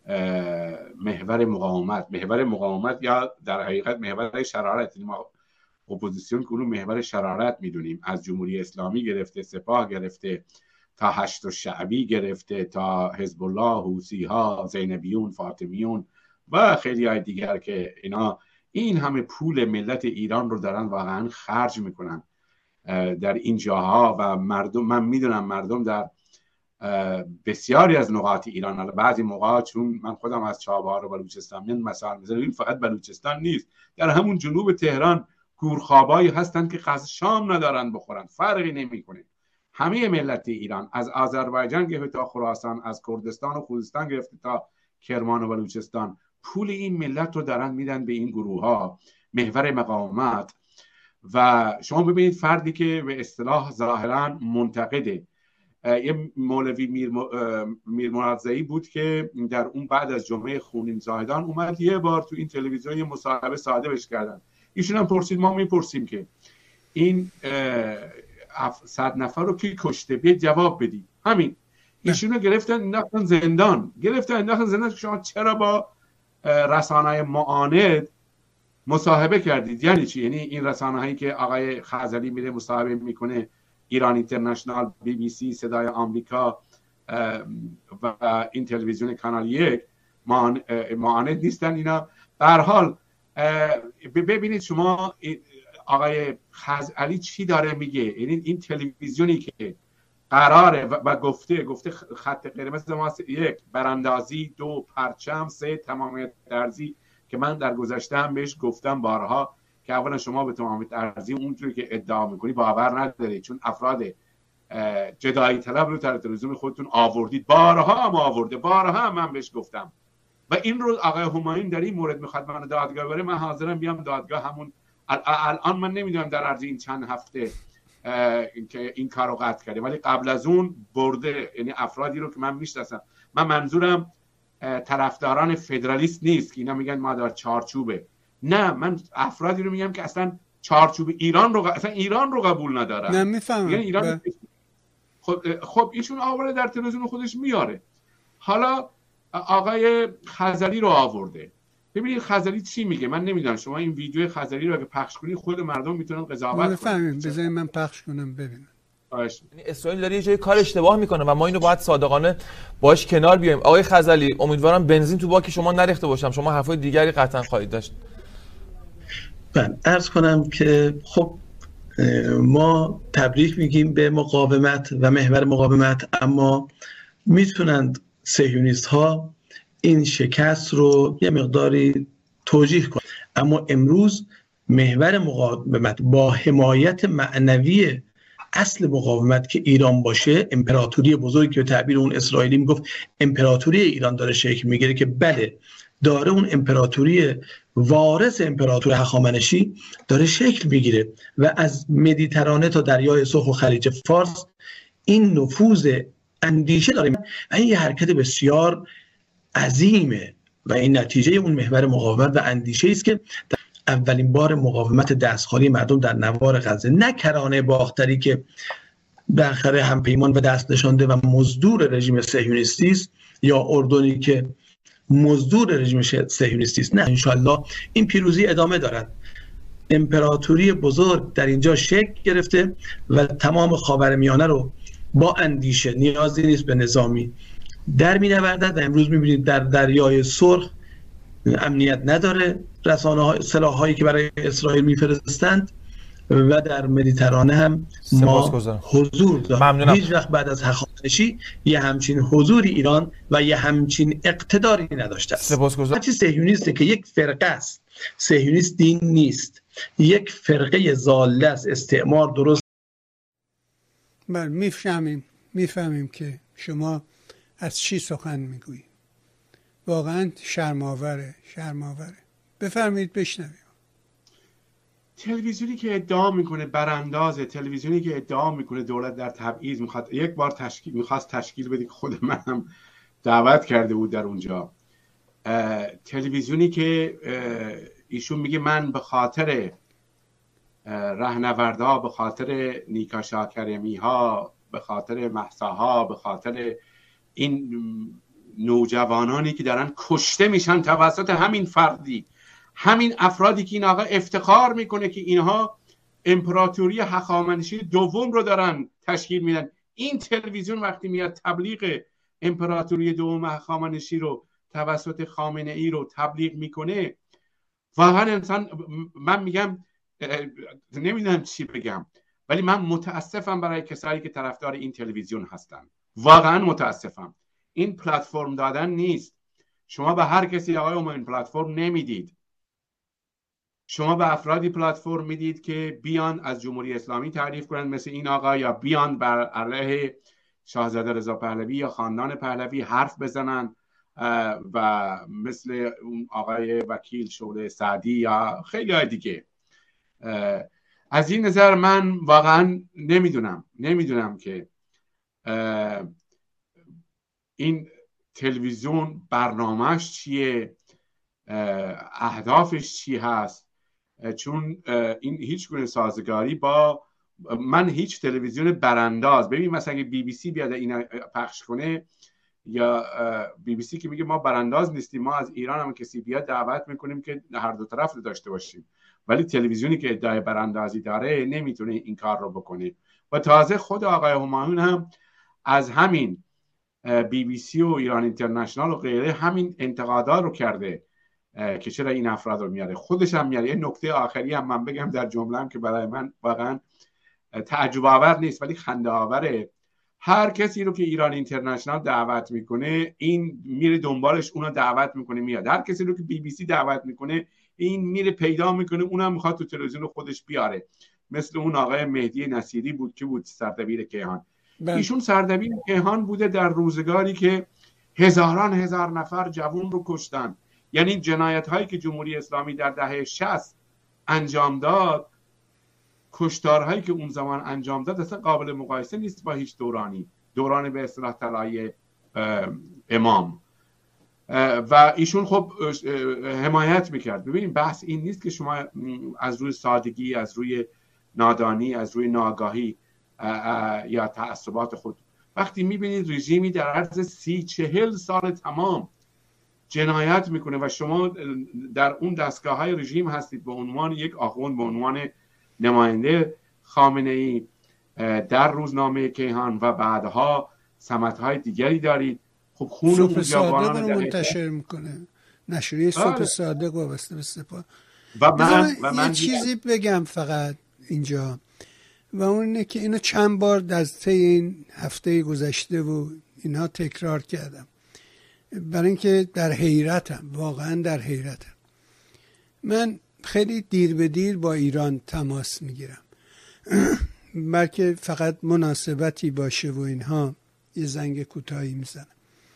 محور مقاومت یا در حقیقت محور شرارت. ما اپوزیسیون که اونو محور شرارت میدونیم، از جمهوری اسلامی گرفته، سپاه گرفته تا هشت و شعبی گرفته تا حزب الله، حوثی ها، زینبیون، فاطمیون و خیلی های دیگر که اینا این همه پول ملت ایران رو دارن واقعا خرج میکنن در این جاها. و مردم، من میدونم مردم در بسیاری از نقاط ایران، حالا بعضی موقع چون من خودم از چابهار و بلوچستان مثلا میذارم، فقط بلوچستان نیست، در همون جنوب تهران گورخوابایی هستن که غذا شام ندارن بخورن، فرقی نمیکنه. همه ملت ایران از آذربایجان گرفته تا خراسان، از کردستان و خوزستان گرفته تا کرمان و بلوچستان، پول این ملت رو دارن میدن به این گروه ها، محور مقاومت. و شما ببینید فردی که به اصطلاح ظاهرا منتقده، یه مولوی میر مرادزایی بود که در اون بعد از جمعه خونین زاهدان اومد یه بار تو این تلویزیون یه مصاحبه ساده بهش کردن. ایشون هم پرسید، ما میپرسیم که این 100 نفر رو کی کشته، بیا جواب بدی. همین ایشون رو گرفتن انداختن زندان که شما چرا با رسانه‌های معاند مصاحبه کردید؟ یعنی چی؟ یعنی این رسانه‌هایی که آقای خزعلی میره مصاحبه میکنه، ایران اینترنشنال، BBC، صدای آمریکا و این تلویزیون کانال یک معاند نیستن اینا؟ به هر حال ببینید شما آقای خزعلی چی داره میگه. یعنی این تلویزیونی که قراره و گفته خط قرمز ما 1 براندازی، 2 پرچم، 3 تمامیت ارضی، که من در گذشته هم بهش گفتم بارها که اولا شما به تمامیت ارضی اونجوری که ادعا میکنی باور ندارید، چون افراد جدایی طلب رو در تلویزیون خودتون آوردید، بارها هم من بهش گفتم. و این رو آقای همایون در این مورد میخواد من دادگاه بره، من حاضرم بیام دادگاه همون الان. من نمیدونم در عرض این چند هفته که این کارو قطع کرده، ولی قبل از اون برده. یعنی افرادی رو که من میشناسم، من منظورم طرفداران فدرالیست نیست که اینا میگن ما در چارچوبه، نه، من افرادی رو میگم که اصلا چارچوب ایران رو قبول ندارن. نه میفهمم. یعنی ایران خب ایشون آورده در تلویزیون خودش میاره. حالا آقای خزعلی رو آورده، ببینید خزعلی چی میگه. من نمیدونم، شما این ویدیو خزعلی رو اگه پخش کنید خود مردم میتونن قضاوت کنن. بذارید من پخش کنم ببینم. اسرائیل داره یه جای کار اشتباه میکنه و ما اینو باید صادقانه باش کنار بیایم. آقای خزعلی، امیدوارم بنزین تو باک شما نریخته باشم، شما حرفای دیگری قطعا خواهید داشت. من عرض کنم که خب ما تبریک میگیم به مقاومت و محور مقاومت، اما میتونند صهیونیست ها این شکست رو یه مقداری توجیه کنند. اما امروز محور مقاومت با حمایت معنوی اصل مقاومت که ایران باشه، امپراتوری بزرگی که به تعبیر اون اسرائیلی میگفت امپراتوری ایران داره شکل میگیره، که بله داره اون امپراتوری وارث امپراتور هخامنشی داره شکل میگیره و از مدیترانه تا دریای سرخ و خلیج فارس این نفوذ اندیشه داره و این یه حرکت بسیار عظیمه و این نتیجه اون محور مقاومت و اندیشه است که اولین بار مقاومت دستخالی مردم در نوار غزه، نه کرانه باختری که بالاخره هم پیمان و دست نشانده و مزدور رژیم صهیونیستی است، یا اردنی که مزدور رژیم صهیونیستی است. نه، انشالله این پیروزی ادامه دارد. امپراتوری بزرگ در اینجا شکل گرفته و تمام خاورمیانه رو با اندیشه، نیازی نیست به نظامی، در می‌نوردد و امروز می‌بینید در دریای سرخ امنیت نداره رسانه‌ها، سلاح‌هایی که برای اسرائیل می‌فرستند، و در مدیترانه هم ما حضور داریم. هیچ وقت بعد از هخامنشی یه همچین حضوری ایران و یه همچین اقتداری نداشته است. هرچی صهیونیسته که یک فرقه است. صهیونیست دین نیست، یک فرقه ضاله است، استعمار درست. بله، میفهمیم که شما از چی سخن میگویید. واقعا شرم‌آوره. بفرمایید بشنویم. تلویزیونی که ادعا میکنه براندازه، تلویزیونی که ادعا میکنه دولت در تبعیض میخواد، یک بار میخواست تشکیل بده که خود من هم دعوت کرده بود در اونجا، تلویزیونی که ایشون میگه من به خاطر رهنوردها، به خاطر نیکا شاکرمی ها، به خاطر مهسا ها، به خاطر این نوجوانانی که دارن کشته میشن توسط همین فردی، همین افرادی که این آقا افتخار میکنه که اینها امپراتوری هخامنشی دوم رو دارن تشکیل میدن، این تلویزیون وقتی میاد تبلیغ امپراتوری دوم هخامنشی رو توسط خامنه ای رو تبلیغ میکنه، واقعا انسان، من میگم نمیدونم چی بگم، ولی من متاسفم برای کسایی که طرفدار این تلویزیون هستن، واقعا متاسفم. این پلتفرم دادن نیست. شما به هر کسی آقای اومد پلتفرم نمیدید، شما به افرادی پلتفرم میدید که بیان از جمهوری اسلامی تعریف کنند مثل این آقا، یا بیان بر علیه شاهزاده رضا پهلوی یا خاندان پهلوی حرف بزنن و مثل اون آقای وکیل شعله سعدی یا خیلی های دیگه. از این نظر من واقعا نمیدونم که این تلویزیون برنامهش چیه، اهدافش چی هست، چون این هیچ گونه سازگاری با من هیچ تلویزیون برانداز، ببین مثلا اگه بی بی سی بیاد اینا پخش کنه، یا بی بی سی که میگه ما برانداز نیستیم، ما از ایران هم کسی بیاد دعوت میکنیم که هر دو طرف رو داشته باشیم، ولی تلویزیونی که ادعای براندازی داره نمیتونه این کار رو بکنه. و تازه خود آقای همایون هم از همین بی بی سی و ایران اینترنشنال و غیره همین انتقادات رو کرده که چرا این افراد رو میاره، خودش هم میاره. یه نکته آخری هم من بگم در جمله هم که برای من واقعا تعجب آور نیست ولی خنده آوره، هر کسی رو که ایران اینترنشنال دعوت میکنه این میره دنبالش، اونو دعوت میکنه میاد. هر کسی رو که بی بی سی دعوت میکنه این میره پیدا میکنه، اونم میخواد تو تلویزیون خودش بیاره. مثل اون آقای مهدی نصیری بود که بود سردبیر کیهان. ایشون سردبیر کیهان بوده در روزگاری که هزار نفر جوان رو کشتن. یعنی جنایت هایی که جمهوری اسلامی در دهه 60 انجام داد، کشتارهایی که اون زمان انجام داد، اصلا قابل مقایسه نیست با هیچ دوران به اصطلاح طلایی امام. و ایشون خب حمایت میکرد. ببینید بحث این نیست که شما از روی سادگی، از روی نادانی، از روی ناآگاهی یا تعصبات خود، وقتی میبینید رژیمی در عرض 30-40 سال تمام جنایت میکنه و شما در اون دستگاه های رژیم هستید به عنوان یک آخوند، به عنوان نماینده خامنه ای در روزنامه کیهان و بعدها سمت‌های دیگری دارید، خب خون اون جوانان رو منتشر میکنه. نشریه صبح صادق وابسته به سپاه. و من یه چیزی بگم فقط اینجا، و اون اینه که اینو چند بار در طی این هفته گذشته و اینها تکرار کردم، برای اینکه در حیرتم، واقعا در حیرتم. من خیلی دیر به دیر با ایران تماس میگیرم، بلکه فقط مناسبتی باشه و اینها یه زنگ کوتاهی میزنم.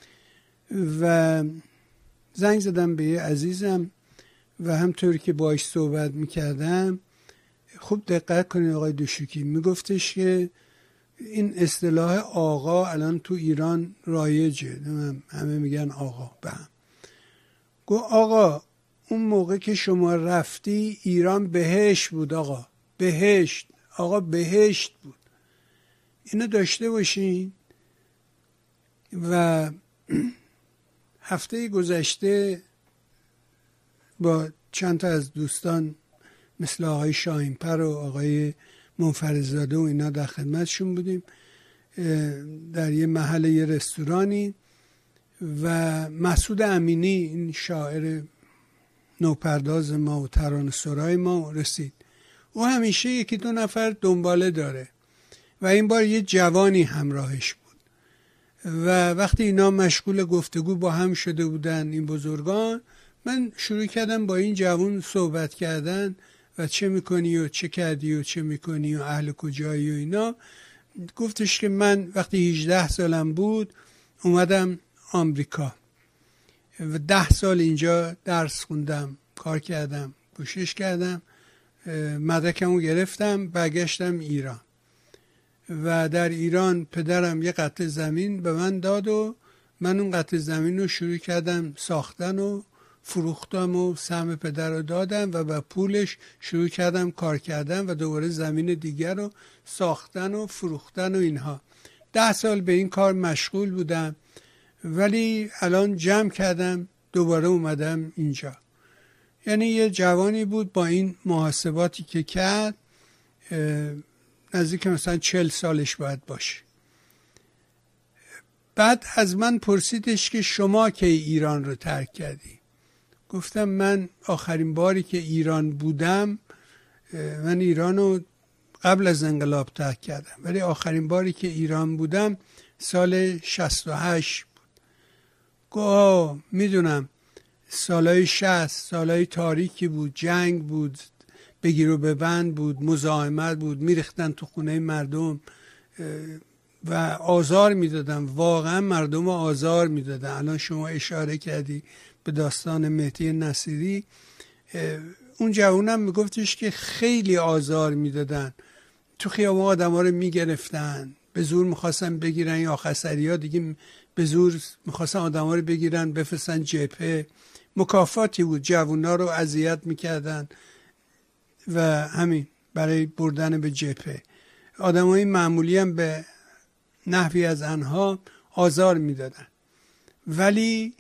و زنگ زدم به یه عزیزم و همطوری که باهاش صحبت میکردم، خوب دقت کنید آقای دشوکی میگفتش که این اصطلاح آقا الان تو ایران رایجه، همه میگن آقا به هم. گفت آقا اون موقع که شما رفتی ایران بهشت بود، آقا بهشت، آقا بهشت بود. اینو داشته باشین. و هفته گذشته با چند تا از دوستان مثل آقای شاهینپر و آقای منفردزاده و اینا در خدمتشون بودیم در یه محل یه رستورانی و مسعود امینی این شاعر نوپرداز ما و ترانه سرای ما رسید. او همیشه یکی دو نفر دنباله داره و این بار یه جوانی همراهش بود و وقتی اینا مشغول گفتگو با هم شده بودن این بزرگان، من شروع کردم با این جوان صحبت کردن و چه میکنی و چه کردی و چه میکنی و اهل کجایی و اینا. گفتش که من وقتی 18 سالم بود اومدم آمریکا و 10 سال اینجا درس خوندم، کار کردم، کوشش کردم، مدرکمو گرفتم، برگشتم ایران و در ایران پدرم یه قطعه زمین به من داد و من اون قطعه زمین رو شروع کردم ساختن و فروختم و سهم پدر رو دادم و با پولش شروع کردم کار کردن و دوباره زمین دیگر رو ساختن و فروختن و اینها. 10 سال به این کار مشغول بودم ولی الان جمع کردم دوباره اومدم اینجا. یعنی یه جوانی بود با این محاسباتی که کرد نزدیک مثلا 40 سالش باید باشه. بعد از من پرسیدش که شما که ایران رو ترک کردی؟ گفتم من آخرین باری که ایران بودم، من ایران رو قبل از انقلاب ترک کردم ولی آخرین باری که ایران بودم سال 68 بود. گوه میدونم سالهای 60 سالهای تاریکی بود، جنگ بود، بگیر و ببند بود، مزاحمت بود، میریختن تو خونه مردم و آزار میدادن، واقعا مردم آزار میدادن. الان شما اشاره کردی به داستان مهدی نصیری، اون جوانم میگفتش که خیلی آزار میدادن، تو خیابان آدم ها رو میگرفتن، به زور میخواستن بگیرن، یا آخسری ها دیگه به زور میخواستن آدم ها رو بگیرن بفرستن جبهه. مکافاتی بود، جوونا رو اذیت میکردن و همین برای بردن به جبهه. آدم های معمولی هم به نحوی از آنها آزار میدادن. ولی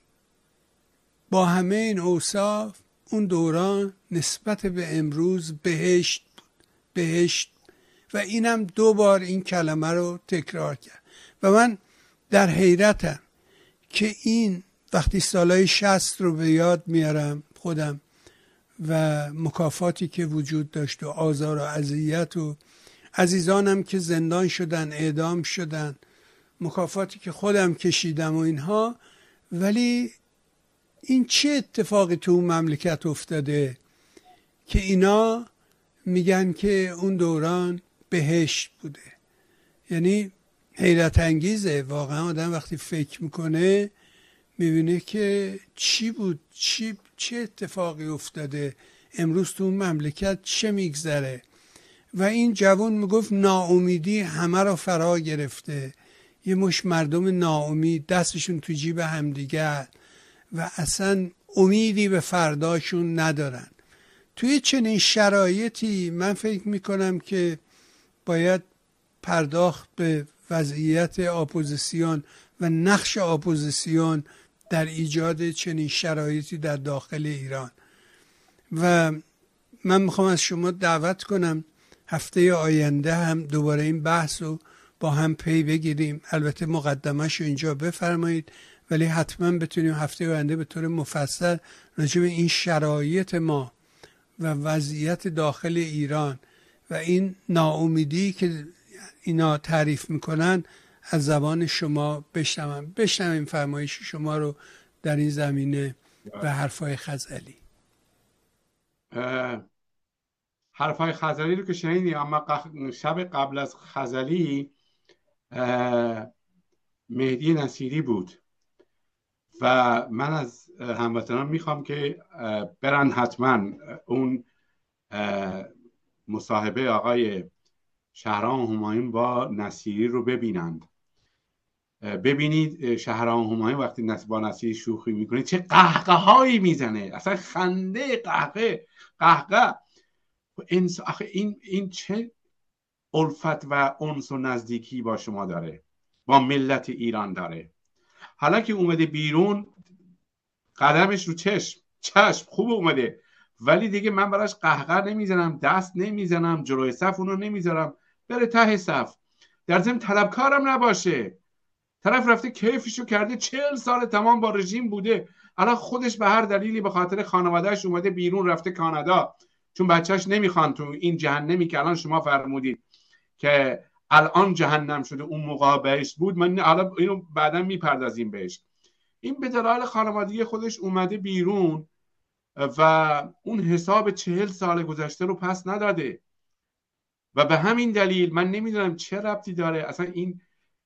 با همه این اوصاف اون دوران نسبت به امروز بهشت بود، بهشت. و اینم 2 بار این کلمه رو تکرار کرد و من در حیرتم که این وقتی سالهای 60 رو به یاد میارم خودم و مکافاتی که وجود داشت و آزار و اذیت و عزیزانم که زندان شدن، اعدام شدن، مکافاتی که خودم کشیدم و اینها، ولی این چه اتفاقی تو اون مملکت افتاده که اینا میگن که اون دوران بهشت بوده؟ یعنی حیرت انگیزه واقعا. آدم وقتی فکر میکنه میبینه که چی بود، چه اتفاقی افتاده امروز تو اون مملکت، چه میگذره. و این جوان میگفت ناامیدی همه رو فرا گرفته، یه مش مردم ناامید دستشون تو جیب همدیگر و اصلا امیدی به فرداشون ندارن. توی چنین شرایطی من فکر میکنم که باید پرداخت به وضعیت اپوزیسیون و نقش اپوزیسیون در ایجاد چنین شرایطی در داخل ایران. و من میخوام از شما دعوت کنم هفته آینده هم دوباره این بحث رو با هم پی بگیریم. البته مقدمه‌اش رو اینجا بفرمایید ولی حتما بتونیم هفته آینده به طور مفصل راجع به این شرایط ما و وضعیت داخل ایران و این ناامیدی که اینا تعریف میکنن از زبان شما بشنویم فرمایش شما رو در این زمینه و حرفای خزعلی. حرفای خزعلی رو که شنیدی، اما شب قبل از خزعلی مهدی نصیری بود و من از هموطنان میخوام که برن حتما اون مصاحبه آقای شهرام همایون با نصیری رو ببینند. ببینید شهرام همایون وقتی با نصیری شوخی میکنه چه قهقه هایی میزنه، اصلا خنده قهقه. این چه الفت و انس و نزدیکی با شما داره، با ملت ایران داره. حالا که اومده بیرون قدمش رو چشم خوب اومده، ولی دیگه من براش قهقه نمیزنم، دست نمیزنم، جلوی صف اونو نمیذارم، بره ته صف. در ضمن طلبکارم نباشه. طرف رفته کیفشو کرده، 40 سال تمام با رژیم بوده، الان خودش به هر دلیلی به خاطر خانوادهش اومده بیرون، رفته کانادا چون بچهش نمیخوان تو این جهنمی که الان شما فرمودید که الان جهنم شده، اون موقع بهش بود. من حالا اینو بعدا میپردازیم بهش. این به دلایل خانوادگی خودش اومده بیرون و اون حساب 40 سال گذشته رو پس نداده و به همین دلیل من نمیدونم چه ربطی داره اصلا این،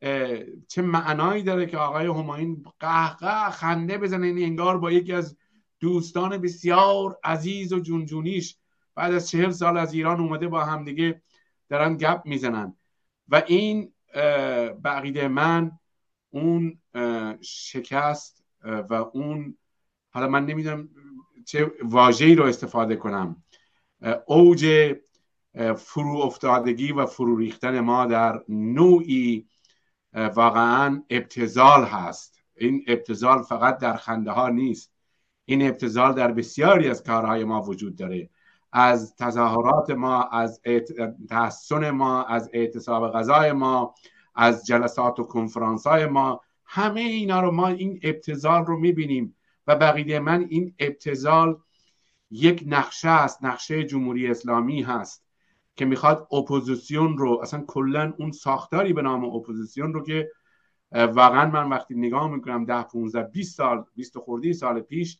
چه معنایی داره که آقای همایون قهقه خنده بزنه، این انگار با یکی از دوستان بسیار عزیز و جونجونیش بعد از 40 سال از ایران اومده با همدیگه دارن گپ میزنن. و این به عقیده من اون شکست و اون، حالا من نمیدونم چه واژه‌ای رو استفاده کنم، اوج فرو افتادگی و فرو ریختن ما در نوعی واقعا ابتذال هست. این ابتذال فقط در خنده ها نیست، این ابتذال در بسیاری از کارهای ما وجود داره، از تظاهرات ما، از تحسن ما، از اعتصاب غذای ما، از جلسات و کنفرانس های ما، همه اینا رو ما این ابتذال رو میبینیم و بقیه من این ابتذال یک نقشه است، نقشه جمهوری اسلامی هست که میخواد اپوزیسیون رو، اصلا کلن اون ساختاری به نام اپوزیسیون رو که واقعا من وقتی نگاه میکنم 10 15 20 سال 20 خورده سال پیش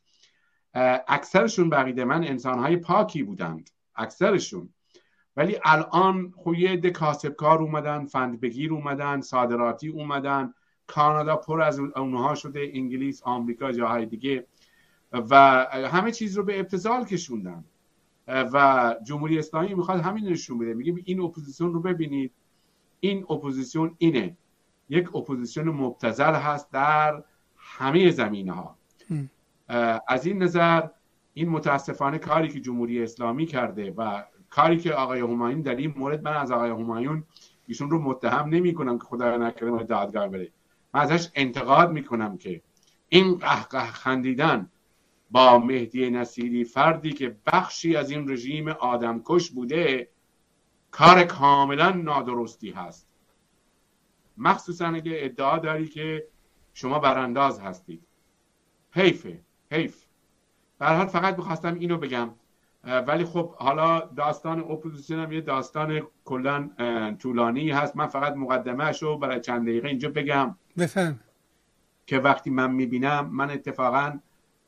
اکثرشون بقیده من انسانهای پاکی بودند اکثرشون، ولی الان خب یه عده کاسبکار اومدن، فندبگیر اومدن، صادراتی اومدن، کانادا پر از اونها شده، انگلیس، آمریکا، جاهای دیگه و همه چیز رو به ابتذال کشوندن و جمهوری اسلامی میخواد همین نشون بده. میگه این اپوزیسیون رو ببینید، این اپوزیسیون اینه، یک اپوزیسیون مبتذل هست در همه زمینه‌ها. از این نظر این متاسفانه کاری که جمهوری اسلامی کرده و کاری که آقای همایون در این مورد، من از آقای همایون ایشون رو متهم نمی کنم که خدا نکنه دادگاه بره، من ازش انتقاد میکنم که این قهقه خندیدن با مهدی نصیری، فردی که بخشی از این رژیم آدمکش بوده، کار کاملا نادرستی هست، مخصوصا اگه ادعا داری که شما برانداز هستید. حیف. به هر حال فقط بخواستم اینو بگم، ولی خب حالا داستان اپوزیسیون هم یه داستان کلا طولانی هست. من فقط مقدمه‌اش رو برای چند دقیقه اینجا بگم بفهم که وقتی من میبینم، من اتفاقا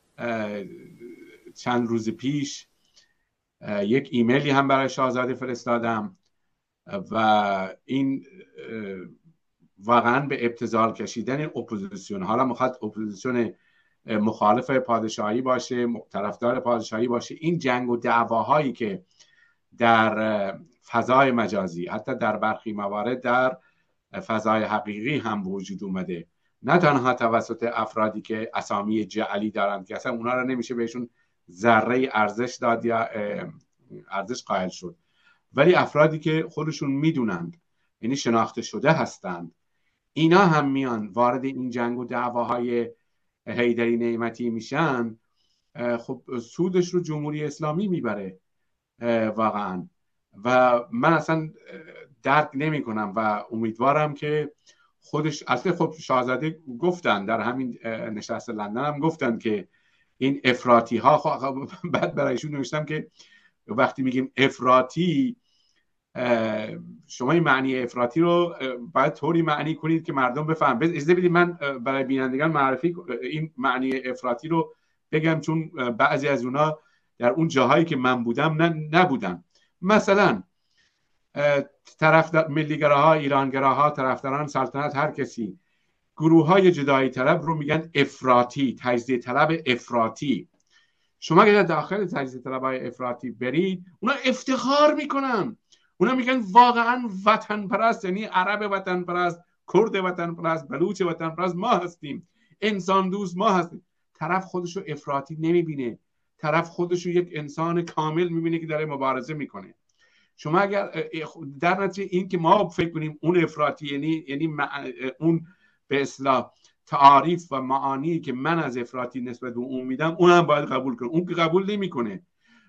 چند روز پیش یک ایمیلی هم برای شاهزاده فرستادم و این واقعا به ابتذال کشیدن اپوزیسیون، حالا میخواد اپوزیسیون مخالف پادشاهی باشه، طرفدار پادشاهی باشه، این جنگ و دعواهایی که در فضای مجازی، حتی در برخی موارد در فضای حقیقی هم وجود اومده، نه تنها توسط افرادی که اسامی جعلی دارند که اصلا اونا رو نمیشه بهشون ذره ارزش داد یا ارزش قائل شد، ولی افرادی که خودشون میدونند، یعنی شناخته شده هستند، اینا هم میان وارد این جنگ و دعواهای حیدری نعمتی میشن. خب سودش رو جمهوری اسلامی میبره واقعا و من اصلا درک نمی کنم و امیدوارم که خودش، اصلا خب شاهزاده گفتن در همین نشست لندن هم گفتن که این افراطی ها، بعد برایشون نوشتم که وقتی میگیم افراطی، شما این معنی افراطی رو باید طوری معنی کنید که مردم بفهم. اجازه بدید من برای بینندگان معرفی این معنی افراطی رو بگم، چون بعضی از اونا در اون جاهایی که من بودم نبودن. مثلا طرفدار ملیگراها، ایرانگراها، طرفداران سلطنت، هر کسی، گروه های جدایی طلب رو میگن افراطی، تجزیه طلب افراطی. شما اگر داخل تجزیه طلب های افراطی برید، اونا افتخار میکنن، اونا میگن واقعا وطن پرست، یعنی عرب وطن پرست، کرد وطن پرست، بلوچ وطن پرست ما هستیم، انسان دوست ما هستیم. طرف خودشو افراطی نمیبینه، طرف خودشو یک انسان کامل میبینه که داره مبارزه میکنه. شما اگر در نتیجه این که ما فکر کنیم اون افراطی، یعنی اون به اصطلاح تعاریف و معانی که من از افراطی نسبت به اون میدم اونم باید قبول کنه. اون که قبول نمیکنه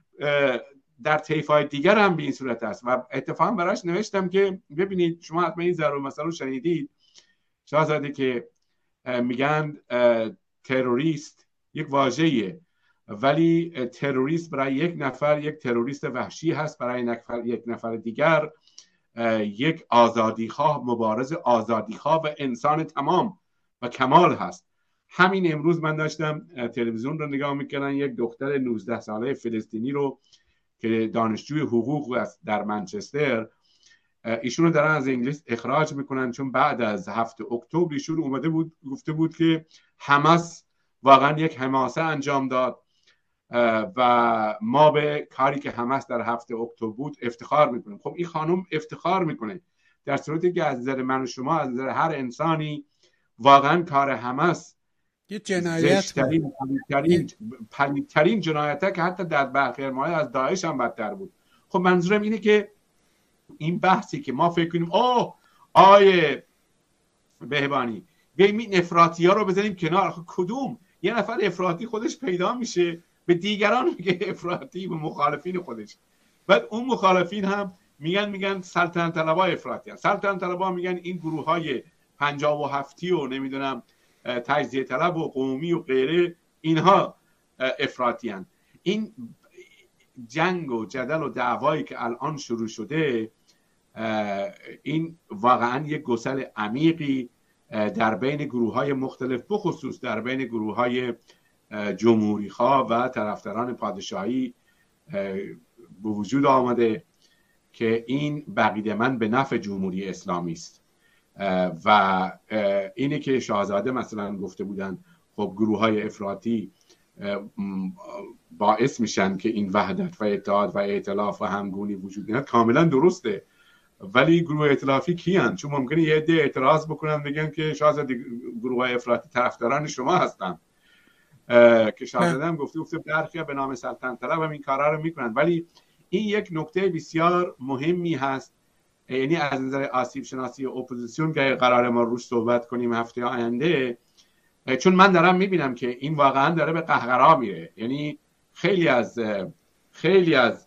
در طیف‌های دیگر هم به این صورت است. و اتفاقا براش نوشتم که ببینید شما حتما این ضرب المثل رو شنیدید شاهزاده که میگن تروریست یک واژه‌ایه، ولی تروریست برای یک نفر یک تروریست وحشی هست، برای یک نفر دیگر یک آزادیخواه، مبارز آزادیخواه و انسان تمام و کمال هست. همین امروز من داشتم تلویزیون رو نگاه میکردم، یک دختر 19 ساله فلسطینی رو که دانشجوی حقوق در منچستر، ایشون رو دارن از انگلیس اخراج میکنن چون بعد از 7 اکتبر ایشون اومده بود گفته بود که حماس واقعا یک حماسه انجام داد و ما به کاری که حماس در 7 اکتبر بود افتخار میکنیم. خب این خانم افتخار میکنه، در صورتی که از نظر من و شما، از نظر هر انسانی، واقعا کار حماس یه جنایت پلیدترین جنایته که حتی در برخی مواقع از داعش هم بدتر بود. خب منظورم اینه که این بحثی که ما فکر کنیم آیه بهبانی بیاییم این افراطی ها رو بزنیم کنار، کدوم یه نفر افراطی خودش پیدا میشه به دیگران میگه افراطی، به مخالفین خودش، بعد اون مخالفین هم میگن سلطنت طلبها افراطی هستن. سلطنت طلبها میگن این گروه های 57 و نمیدونم تجزیه طلب و قومی و غیره اینها افراطی هستن. این جنگ و جدل و دعوایی که الان شروع شده این واقعا یک گسل عمیقی در بین گروه‌های مختلف، بخصوص در بین گروه‌های جمهوری‌خواه و طرفداران پادشاهی به وجود آمده که این بقیده من به نفع جمهوری اسلامی است. و اینه که شاهزاده مثلا گفته بودن خب گروه‌های افراطی باعث میشن که این وحدت و اتحاد و ائتلاف و همگونی وجود بیاد، کاملا درسته، ولی گروه ائتلافی کیان؟ چون ممکنه یه عده اعتراض بکنن بگن که شاهزاده گروه افراطی طرفداران شما هستن، که شاهزاده هم گفته برخی به نام سلطنت طلب هم این کارا رو میکنن. ولی این یک نکته بسیار مهمی هست، یعنی از نظر آسیب شناسی اپوزیسیون که قرار ما روش صحبت کنیم هفته آینده، چون من دارم میبینم که این واقعا داره به قهقرا میره. یعنی خیلی از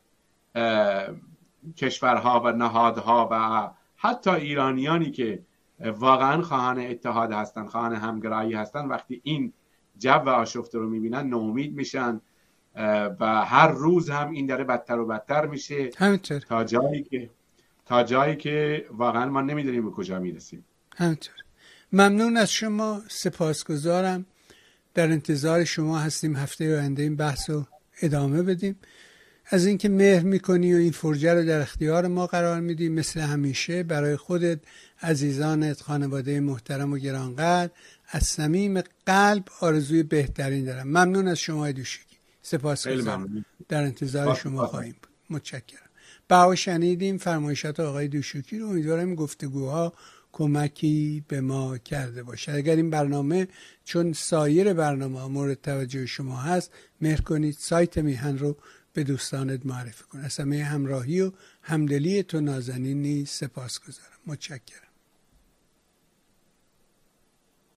کشورها و نهادها و حتی ایرانیانی که واقعا خواهان اتحاد هستن، خواهان همگرایی هستن، وقتی این جو آشفته رو میبینن ناامید میشن و هر روز هم این داره بدتر و بدتر میشه همینطور تا جایی که واقعا ما نمیدونیم به کجا میرسیم. همینطور. ممنون از شما، سپاسگزارم. در انتظار شما هستیم هفته آینده این بحث رو ادامه بدیم. از اینکه مهر میکنی و این فرجه رو در اختیار ما قرار میدی. مثل همیشه برای خودت، عزیزانت، خانواده محترم و گرانقدر از صمیم قلب آرزوی بهترین دارم. ممنون از شما دوشیکی. سپاسگزارم. در انتظار شما خواهیم بود. متشکرم. بها شنیدیم فرمایشات آقای دوشیکی رو. امیدوارم گفتگوها کمکی به ما کرده باشه. اگر این برنامه چون سایر برنامه مورد توجه شما هست، مهر کنید سایت میهن رو به دوستانت معرفی کن. از همه همراهی و همدلی تو نازنین نیز سپاسگزارم. متشکرم.